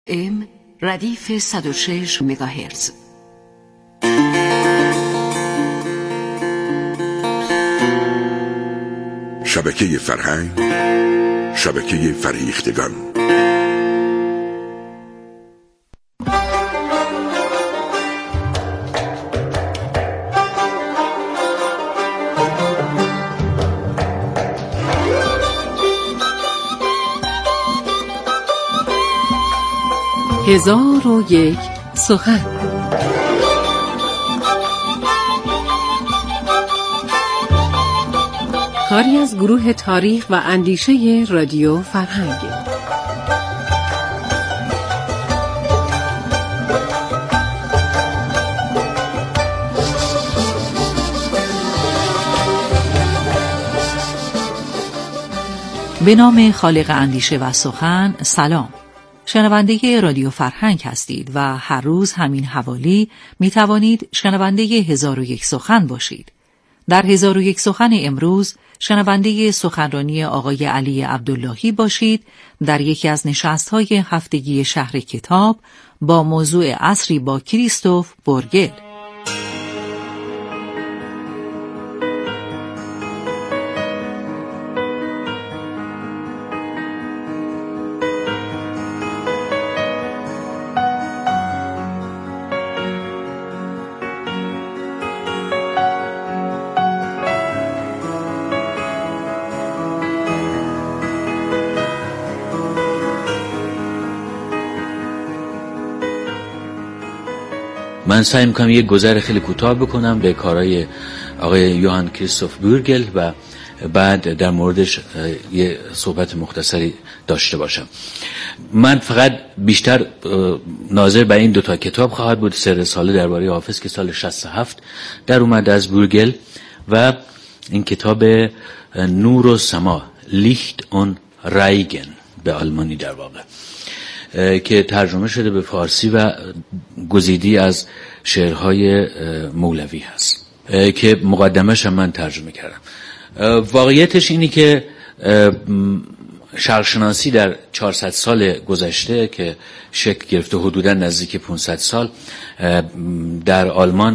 ام ردیف 106 مگاهرتز. شبکه فرهنگ، شبکه فریختگان. هزار و یک سخن. کاری از گروه تاریخ و اندیشه رادیو فرهنگ. به نام خالق اندیشه و سخن. سلام، شنونده رادیو فرهنگ هستید و هر روز همین حوالی می توانید شنونده 1001 سخن باشید. در 1001 سخن امروز شنونده سخنرانی آقای علی عبداللهی باشید در یکی از نشست‌های هفتگی شهر کتاب با موضوع عصری با کریستوف بورگل. من سعی میکنم یک گذر خیلی کوتاه بکنم به کارهای آقای یوهان کریستوف بورگل و بعد در موردش یه صحبت مختصری داشته باشم. من فقط بیشتر ناظر به این دوتا کتاب خواهد بود. 3 رساله درباره حافظ که سال 67 در اومد از بورگل و این کتاب نور و سما، لیخت اون رایگن به آلمانی در واقع، که ترجمه شده به فارسی و گزیدی از شعرهای مولوی هست که مقدمش هم من ترجمه کردم. واقعیتش اینی که شرق‌شناسی در 400 سال گذشته که شکل گرفته، حدوداً نزدیک 500 سال، در آلمان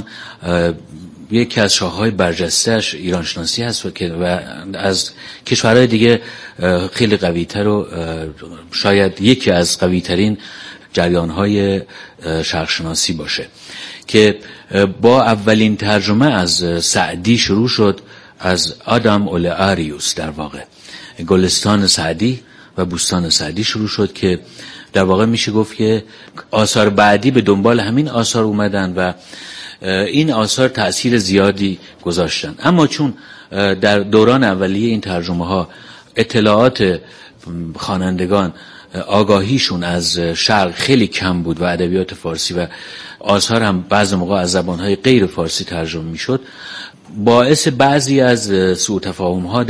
یکی از شاخه‌های برجسته‌اش ایران شناسی هست و از کشورهای دیگه خیلی قوی‌تر و شاید یکی از قوی‌ترین جریان‌های شرق شناسی باشه که با اولین ترجمه از سعدی شروع شد، از آدم اولئاریوس در واقع. گلستان سعدی و بوستان سعدی شروع شد که در واقع میشه گفت که آثار بعدی به دنبال همین آثار اومدن و این آثار تأثیر زیادی گذاشتن. اما چون در دوران اولیه این ترجمه ها اطلاعات خوانندگان، آگاهیشون از شرق خیلی کم بود و ادبیات فارسی و آثار هم بعضی موقع از زبانهای غیر فارسی ترجمه میشد، باعث بعضی از سوء تفاهم ها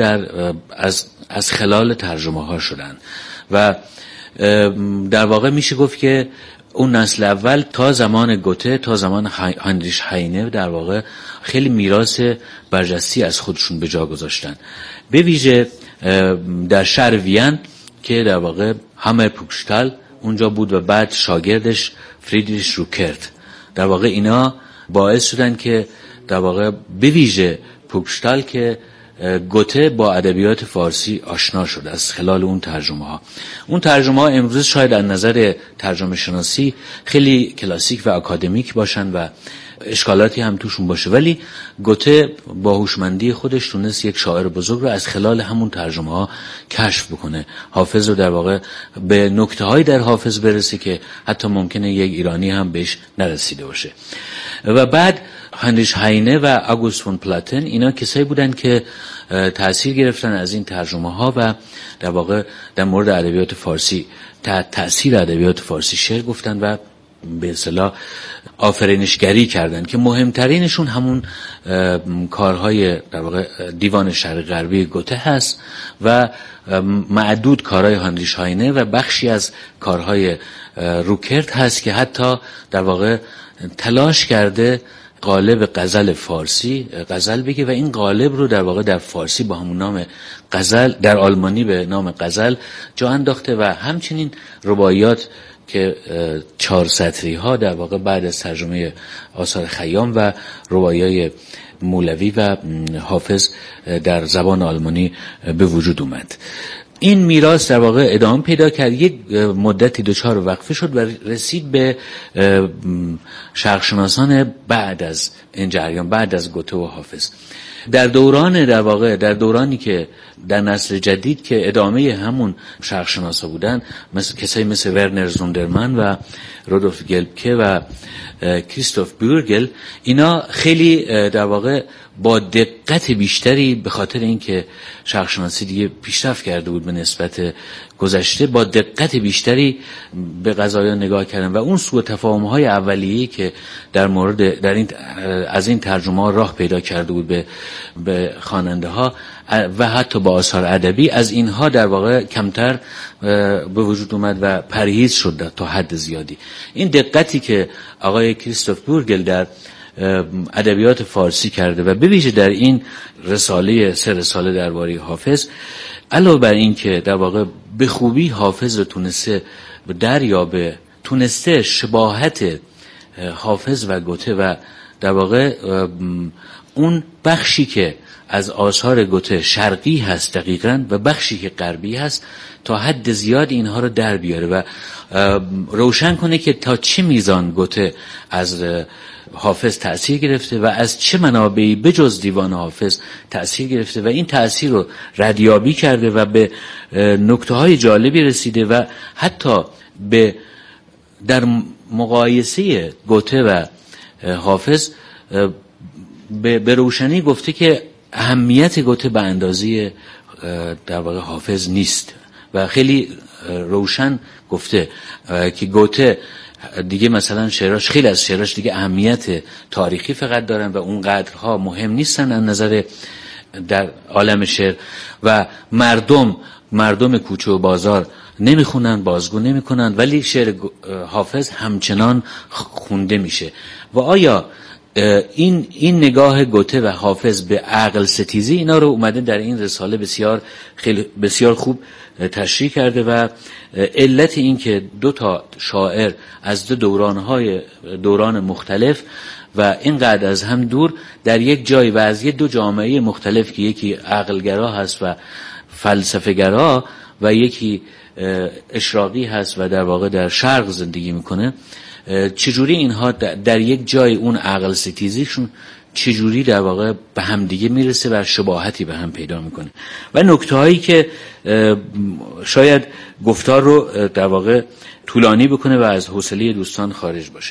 از خلال ترجمه ها شدن و در واقع میشه گفت که اون نسل اول تا زمان گوته، تا زمان هاینریش هاینه در واقع خیلی میراث برجسته از خودشون به جا گذاشتن. به ویژه در شهر وین که در واقع همه پوکشتال اونجا بود و بعد شاگردش فریدریش روکرت، در واقع اینا باعث شدن که در واقع به ویژه پوکشتال که گوته با ادبیات فارسی آشنا شد از خلال اون ترجمه ها. اون ترجمه ها امروز شاید از نظر ترجمه شناسی خیلی کلاسیک و اکادمیک باشن و اشکالاتی هم توشون باشه، ولی گوته با هوشمندی خودش تونست یک شاعر بزرگ رو از خلال همون ترجمه ها کشف بکنه، حافظ رو در واقع به نکته هایی در حافظ برسه که حتی ممکنه یک ایرانی هم بهش نرسیده باشه. و بعد هاینریش هاینه و آگوست فون پلاتن اینا کسایی بودن که تأثیر گرفتن از این ترجمه ها و در واقع در مورد ادبیات فارسی تأثیر ادبیات فارسی شعر گفتن و به اصطلاح آفرینشگری کردن که مهمترینشون همون کارهای در واقع دیوان شرق غربی گوته هست و معدود کارهای هاینریش هاینه و بخشی از کارهای روکرت هست که حتی در واقع تلاش کرده قالب غزل فارسی غزل بگه و این قالب رو در واقع در فارسی با همون نام غزل، در آلمانی به نام غزل جا انداخته و همچنین رباعیات که 4 سطری ها در واقع بعد از ترجمه آثار خیام و رباعیای مولوی و حافظ در زبان آلمانی به وجود اومد. این میراث در واقع ادامه پیدا کرد، یک مدتی دچار وقفه شد و رسید به شرقشناسان بعد از این جریان، بعد از گوته و حافظ. در دورانی که در نسل جدید که ادامه همون شرقشناسا بودن، کسایی مثل ورنر زوندرمن و رودولف گلبکه و کریستوف بورگل، اینا خیلی در واقع با دقت بیشتری به خاطر اینکه شرقشناسی دیگه پیشرفت کرده بود به نسبت گذشته، با دقت بیشتری به قضایا نگاه کردن و اون سوء تفاهم‌های اولیه‌ای که از این ترجمه‌ها راه پیدا کرده بود به خواننده‌ها و حتی با آثار ادبی، از اینها در واقع کمتر به وجود اومد و پرهیز شد تا حد زیادی. این دقتی که آقای کریستوف بورگل در ادبیات فارسی کرده و به ویژه در این رساله 3 رساله درباره حافظ، علاوه بر این که در واقع به خوبی حافظ رو تونسته شباهت حافظ و گوته و در واقع اون بخشی که از آثار گوته شرقی هست دقیقاً و بخشی که غربی هست تا حد زیاد اینها رو در بیاره و روشن کنه که تا چه میزان گوته از حافظ تأثیر گرفته و از چه منابعی بجز دیوان حافظ تأثیر گرفته و این تأثیر رو ردیابی کرده و به نکته‌های جالبی رسیده و حتی در مقایسه گوته و حافظ به روشنی گفته که اهمیت گوته به اندازه در واقع حافظ نیست و خیلی روشن گفته که گوته دیگه مثلا خیلی از شعراش دیگه اهمیت تاریخی فقط دارن و اون قدرها مهم نیستن از نظر در عالم شعر و مردم کوچه و بازار نمیخونن، بازگو نمیکنن، ولی شعر حافظ همچنان خونده میشه. و آیا این نگاه گوته و حافظ به عقل ستیزی، اینا رو اومده در این رساله بسیار خوب تشریح کرده و علت این که 2 شاعر از 2 دوران مختلف و اینقدر از هم دور در یک جای و از 2 جامعه مختلف که یکی عقلگرا هست و فلسفه گرا و یکی اشراقی هست و در واقع در شرق زندگی میکنه، چجوری اینها در یک جای اون عقل ستیزیشون چجوری در واقع به هم دیگه میرسه و شباهتی به هم پیدا میکنه و نکته‌هایی که شاید گفتار رو در واقع طولانی بکنه و از حوصله دوستان خارج باشه.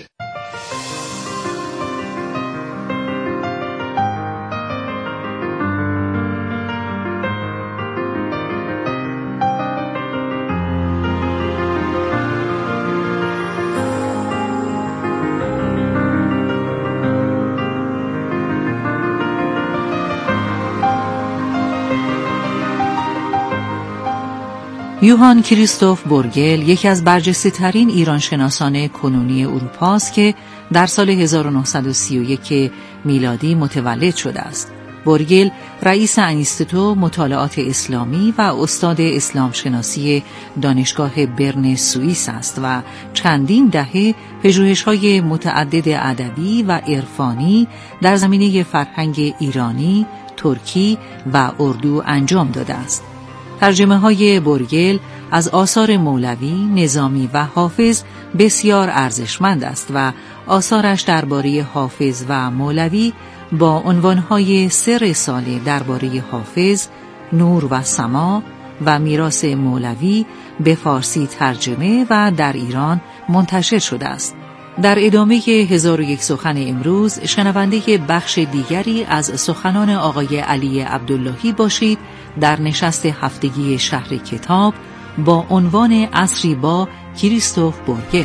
یوهان کریستوف بورگل یکی از برجسته‌ترین ایرانشناسان کنونی اروپا است که در سال 1931 میلادی متولد شده است. بورگل رئیس انیستتو مطالعات اسلامی و استاد اسلام شناسی دانشگاه برن سوئیس است و چندین دهه پژوهش‌های متعدد ادبی و عرفانی در زمینه فرهنگ ایرانی، ترکی و اردو انجام داده است. ترجمه‌های بورگل از آثار مولوی، نظامی و حافظ بسیار ارزشمند است و آثارش درباره حافظ و مولوی با عنوان‌های 3 رساله درباره حافظ، نور و سما و میراث مولوی به فارسی ترجمه و در ایران منتشر شده است. در ادامه 1001 سخن امروز شنونده بخش دیگری از سخنان آقای علی عبداللهی باشید در نشست هفتگی شهر کتاب با عنوان عصری با کریستوف بورگل.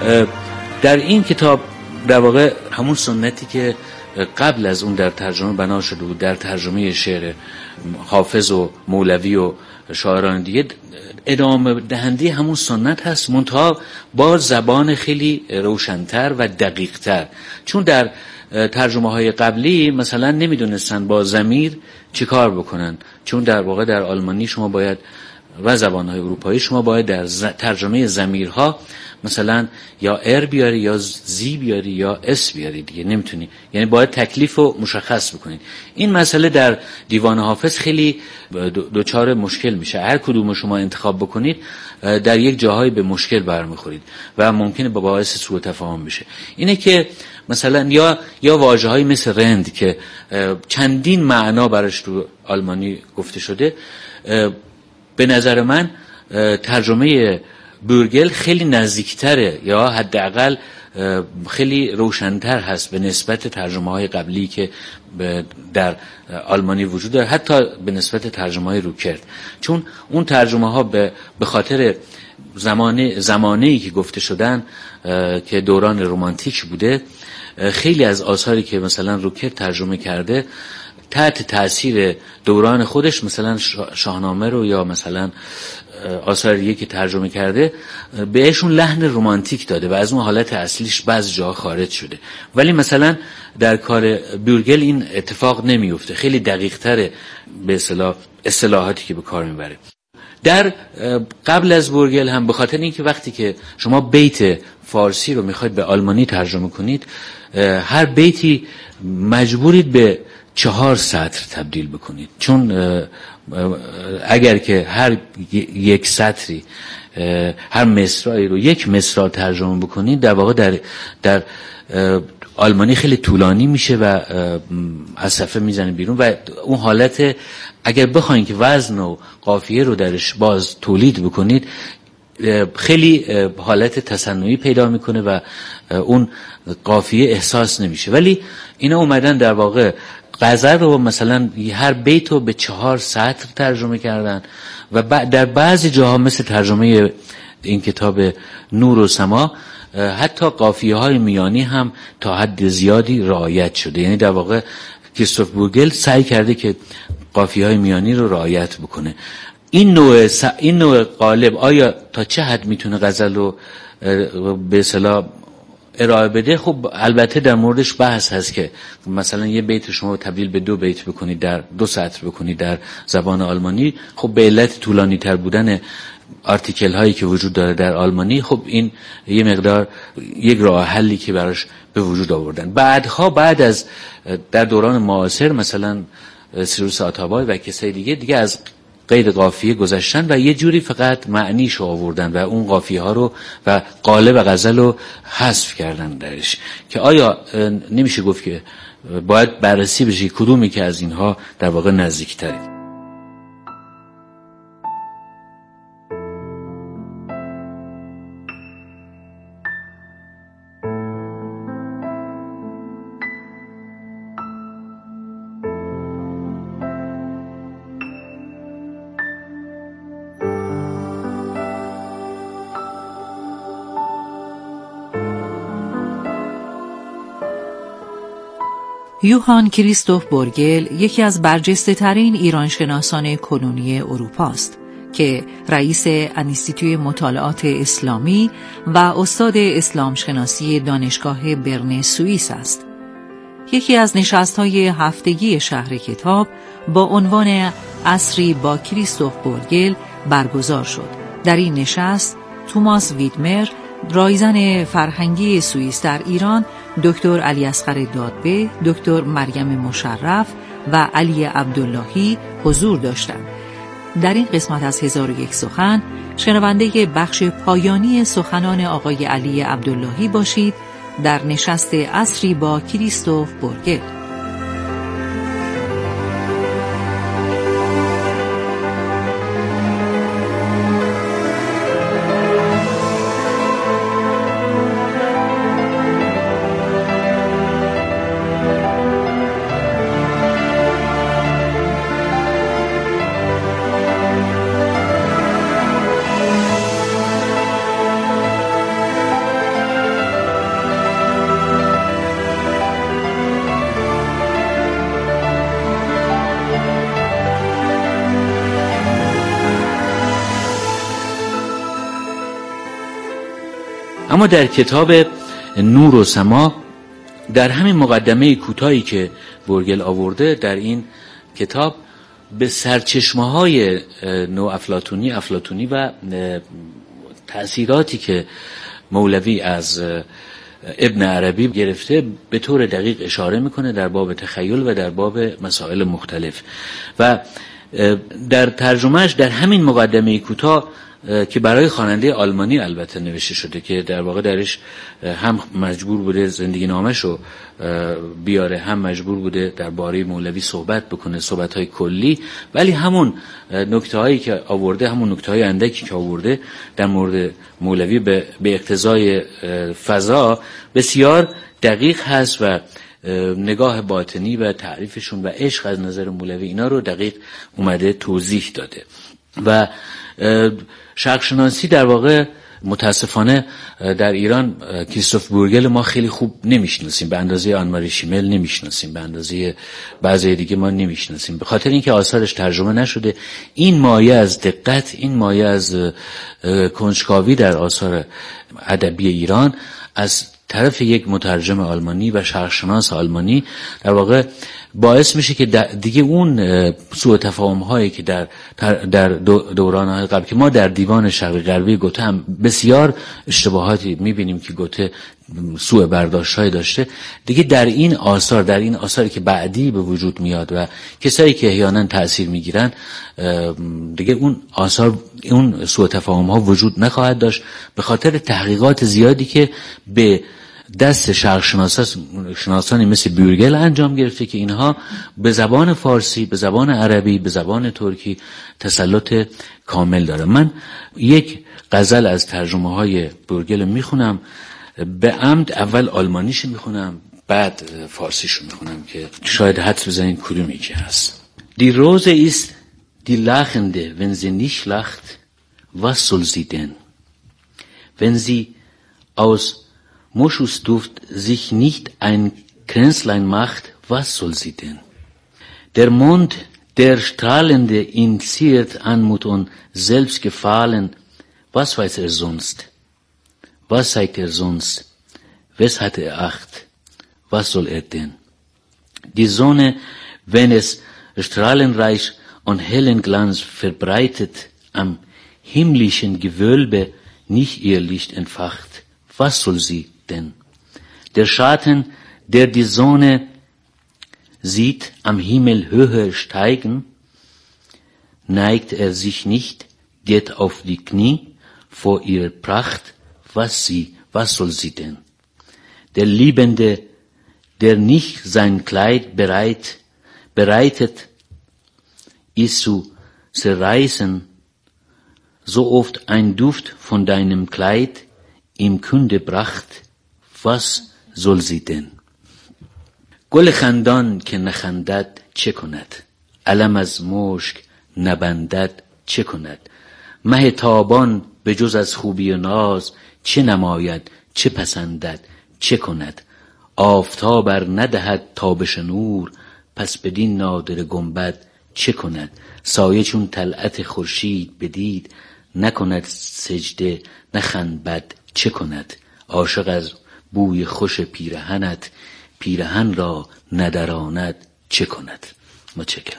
در این کتاب در واقع همون سنتی که قبل از اون در ترجمه بنا شده بود، در ترجمه شعر حافظ و مولوی و شاعران دیگه، ادامه دهنده همون سنت هست، منتها با زبان خیلی روشن‌تر و دقیق‌تر. چون در ترجمه های قبلی مثلا نمیدونستن با ضمیر چی کار بکنن، چون در واقع در آلمانی شما باید و زبان‌های اروپایی شما باید در ترجمه ضمیرها مثلا یا ار بیاری یا زی بیاری یا اس بیاری، دیگه نمیتونی، یعنی باید تکلیف رو مشخص بکنید. این مسئله در دیوان حافظ خیلی دوچار مشکل میشه. هر کدوم شما انتخاب بکنید در یک جاهایی به مشکل برمیخورید و ممکنه با باعث سوء تفاهم بشه. اینه که مثلا یا واژه‌هایی مثل رند که چندین معنا براش تو آلمانی گفته شده، به نظر من ترجمه بورگل خیلی نزدیکتره یا حداقل خیلی روشن‌تر هست به نسبت ترجمه‌های قبلی که در آلمانی وجود داره، حتی به نسبت ترجمه‌های روکرت. چون اون ترجمه‌ها به خاطر زمانه‌ای که گفته شدن که دوران رمانتیک بوده، خیلی از آثاری که مثلا روکرت ترجمه کرده تحت تأثیر دوران خودش، مثلا شاهنامه رو یا مثلا آثار دیگه که ترجمه کرده، بهشون لحن رمانتیک داده و از اون حالت اصلیش بعضی جاها خارج شده. ولی مثلا در کار بورگل این اتفاق نمیفته، خیلی دقیق تره به اصطلاحاتی که به کار میبره. در قبل از بورگل هم به خاطر اینکه وقتی که شما بیت فارسی رو میخواید به آلمانی ترجمه کنید، هر بیتی مجبورید به 4 سطر تبدیل بکنید، چون اگر که هر یک سطری هر مصرعی رو یک مصرع ترجمه بکنید، در واقع در آلمانی خیلی طولانی میشه و از صفحه میزنه بیرون و اون حالت اگر بخواید که وزن و قافیه رو درش باز تولید بکنید، خیلی حالت تصنعی پیدا میکنه و اون قافیه احساس نمیشه. ولی اینا اومدن در واقع غزل رو مثلا هر بیت رو به 4 سطر ترجمه کردن و در بعضی جاها مثل ترجمه این کتاب نور و سما حتی قافیه های میانی هم تا حد زیادی رعایت شده. یعنی در واقع کریستوف بورگل سعی کرده که قافیه های میانی رو رعایت بکنه. این نوع قالب آیا تا چه حد میتونه غزل رو به اصطلاح ارائه بده؟ خب البته در موردش بحث هست که مثلا یه بیت شما تبدیل به 2 بیت بکنید، در 2 سطر بکنید در زبان آلمانی، خب به علت طولانی تر بودن آرتیکل هایی که وجود داره در آلمانی، خب این یه مقدار یک راه حلی که براش به وجود آوردن. بعد از در دوران معاصر مثلا سیروس آتابای و کسای دیگه از قید قافیه گذشتن و یه جوری فقط معنیشو آوردن و اون قافیه ها رو و قالب غزل رو حذف کردن درش، که آیا نمیشه گفت که باید بررسی بشه کدومی که از اینها در واقع نزدیک‌تره؟ یوهان کریستوف بورگل یکی از برجسته ترین ایرانشناسان کنونی اروپا است که رئیس انستیتوی مطالعات اسلامی و استاد اسلام شناسی دانشگاه برن سوئیس است. یکی از نشست‌های هفتگی شهر کتاب با عنوان عصری با کریستوف بورگل برگزار شد. در این نشست توماس ویدمر، رایزن فرهنگی سوئیس در ایران، دکتر علی اصغر دادبه، دکتر مریم مشرف و علی عبداللهی حضور داشتند. در این قسمت از 1001 سخن شنونده بخش پایانی سخنان آقای علی عبداللهی باشید در نشست عصری با کریستوف بورگل. اما در کتاب نور و سما، در همین مقدمه کوتاهی که بورگل آورده در این کتاب، به سرچشمه‌های افلاطونی و تأثیراتی که مولوی از ابن عربی گرفته به طور دقیق اشاره میکنه در باب تخیل و در باب مسائل مختلف. و در ترجمهش در همین مقدمه کوتاه که برای خواننده آلمانی البته نوشته شده، که در واقع درش هم مجبور بوده زندگی نامشو بیاره، هم مجبور بوده درباره مولوی صحبت بکنه، صحبت‌های کلی، ولی همون نکته‌هایی که آورده، همون نکته‌های اندکی که آورده در مورد مولوی به اقتضای فضا بسیار دقیق هست و نگاه باطنی و تعریفشون و عشق از نظر مولوی اینا رو دقیق اومده توضیح داده. و شرق شناسی در واقع متاسفانه در ایران کریستوف بورگل ما خیلی خوب نمیشناسیم، به اندازه آن ماری شیمل نمیشناسیم، به اندازه بعضی دیگه ما نمیشناسیم، به خاطر اینکه آثارش ترجمه نشده. این مایه از دقت، این مایه از کنجکاوی در آثار ادبی ایران از طرف یک مترجم آلمانی و شرقشناس آلمانی در واقع باعث میشه که دیگه اون سوء تفاهم هایی که در دوران قبل که ما در دیوان شرقی غربی گوته هم بسیار اشتباهاتی میبینیم که گوته سوء برداشت های داشته، دیگه در این آثاری که بعدی به وجود میاد و کسایی که احیانا تأثیر میگیرن، دیگه اون آثار، اون سوء تفاهم ها وجود نخواهد داشت، به خاطر تحقیقات زیادی که به دست شرق شناسانی مثل بورگل انجام گرفته که اینها به زبان فارسی، به زبان عربی، به زبان ترکی تسلط کامل داره. من یک غزل از ترجمه های بورگل میخونم، به عمد اول آلمانیش میخونم بعد فارسیشو میخونم که شاید حدس بزنید کدومی که هست. Die Rose ist die Lachende, wenn sie nicht lacht, was soll sie denn? Wenn sie aus Moschusduft sich nicht ein Kränzlein macht, was soll sie denn? Der Mond, der strahlende, ihn ziert Anmut und Selbstgefallen, was weiß er sonst? Was zeigt er sonst? Wes hat er Acht? Was soll er denn? Die Sonne, wenn es strahlenreich und hellen Glanz verbreitet, am himmlischen Gewölbe nicht ihr Licht entfacht, was soll sie denn? Der Schatten, der die Sonne sieht am Himmel höher steigen, neigt er sich nicht, geht auf die Knie vor ihrer Pracht, was soll sie denn? Der Liebende, der nicht sein Kleid bereitet, ist zu zerreißen, so oft ein Duft von deinem Kleid ihm Kunde bracht, was soll sie denn? گل خندان که نخندد چه کند؟ علم از مشک نبندد چه کند؟ مه تابان به جز از خوبی و ناز چه نماید چه پسندد چه کند؟ آفتاب ار ندهد تابش نور، پس بدین نادره گنبد چه کند؟ سایه چون طلعت خورشید بدید، نکند سجده نخند بد چه کند؟ عاشق از بوی خوش پیرهنت، پیرهن را ندراند چه کند؟ متشکرم.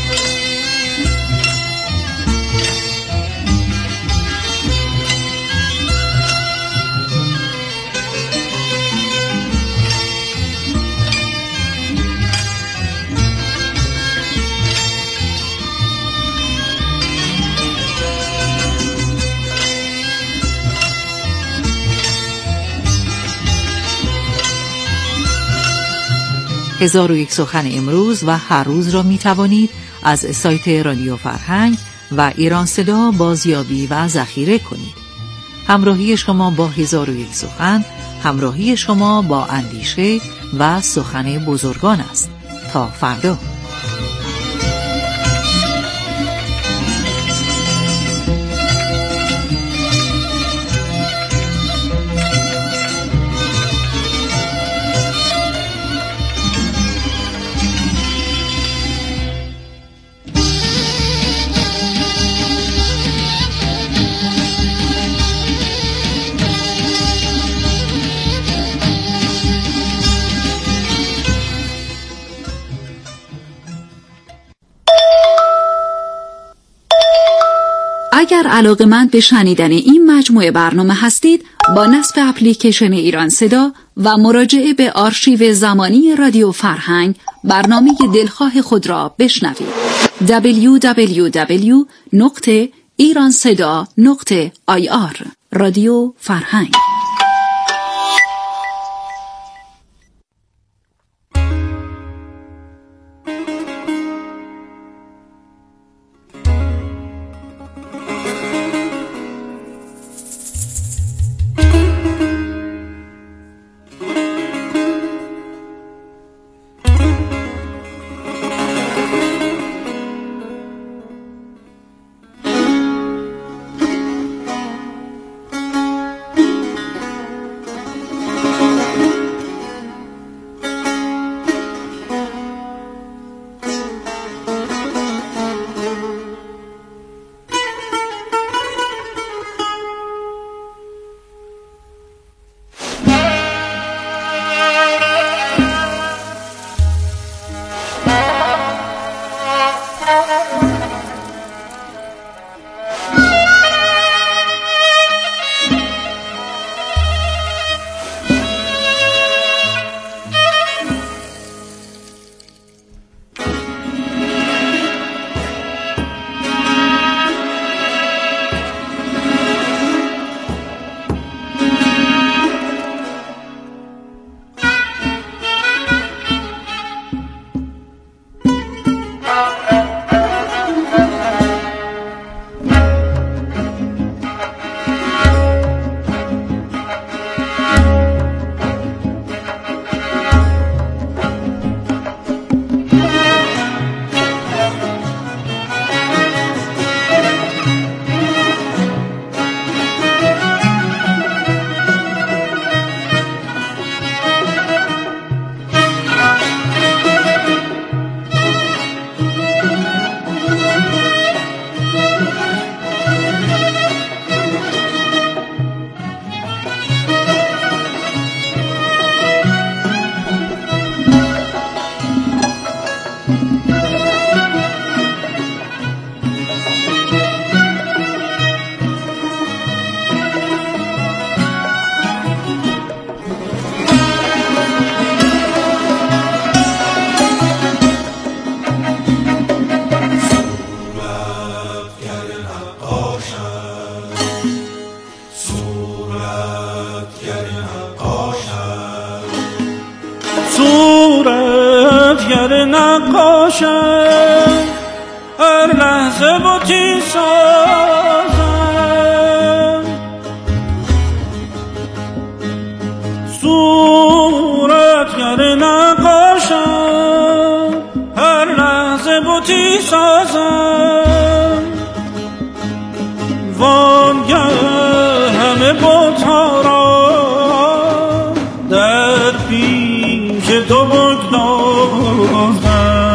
1001 سخن امروز و هر روز را می توانید از سایت رادیو فرهنگ و ایران صدا بازیابی و ذخیره کنید. همراهی شما با 1001 سخن، همراهی شما با اندیشه و سخن بزرگان است. تا فردا. اگر علاقه‌مند به شنیدن این مجموعه برنامه هستید، با نصب اپلیکیشن ایران صدا و مراجعه به آرشیو زمانی رادیو فرهنگ برنامه دلخواه خود را بشنوید. www.iranseda.ir رادیو فرهنگ. صورتگر نقاشم، هر لحظه بتی سازم. صورتگر نقاشم، هر لحظه بتی سازم. وانگه همه بت‌ها را در پیش تو بگدازم.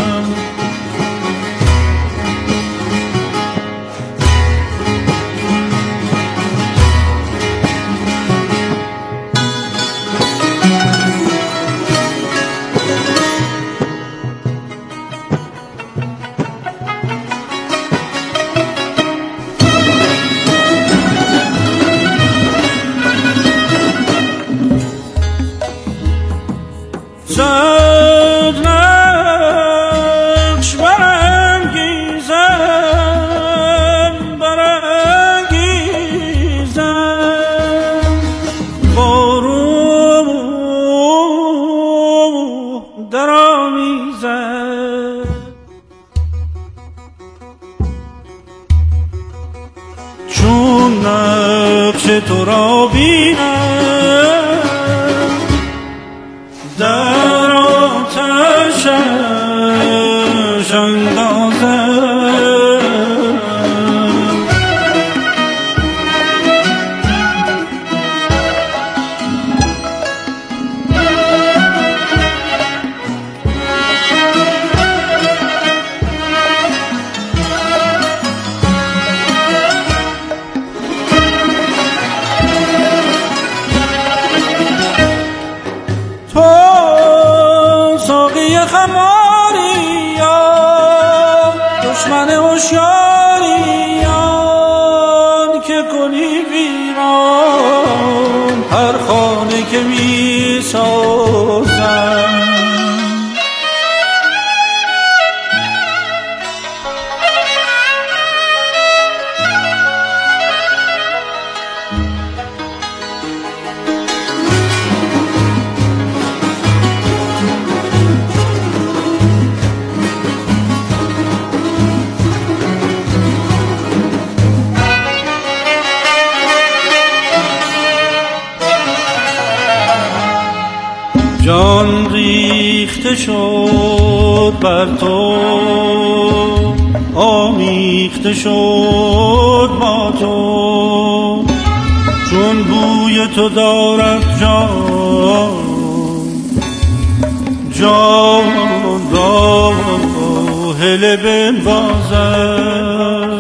چون نقش تو را بینم در آتشش اندازم. خماری یا دشمن هوشیاری یا آمیخته شد بر تو، آمیخته شد با تو، چون بوی تو دارد جان، جان را هله بنوازد.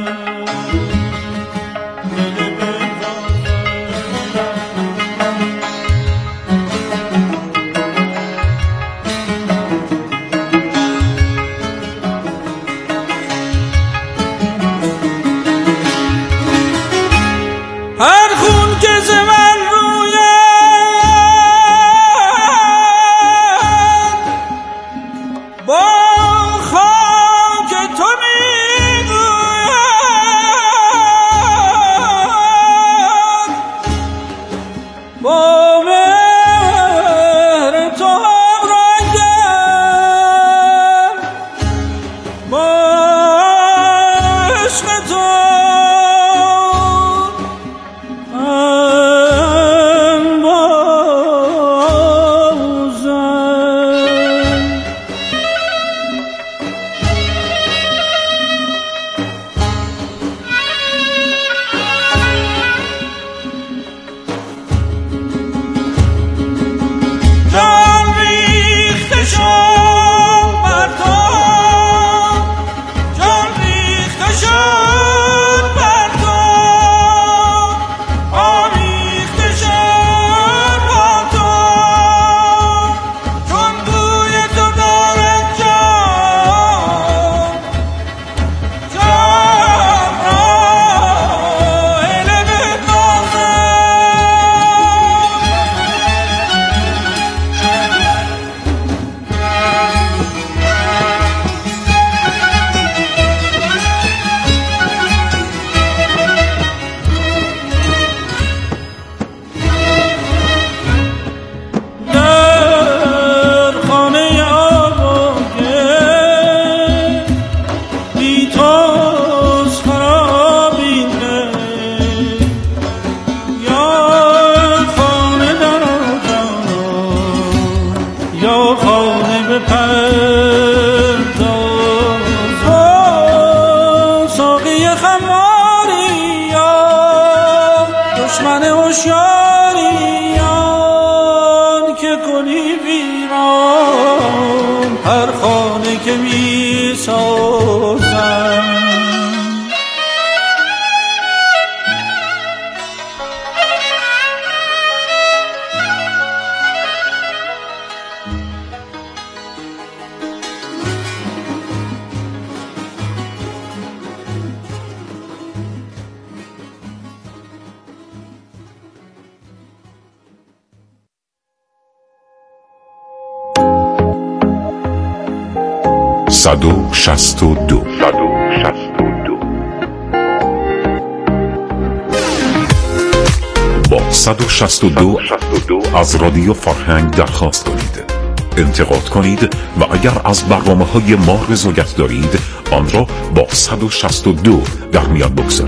با 162 از رادیو فرهنگ درخواست کنید، انتقاد کنید و اگر از برنامه‌های ما رضایت دارید آن را با 162 در میان بگذارید.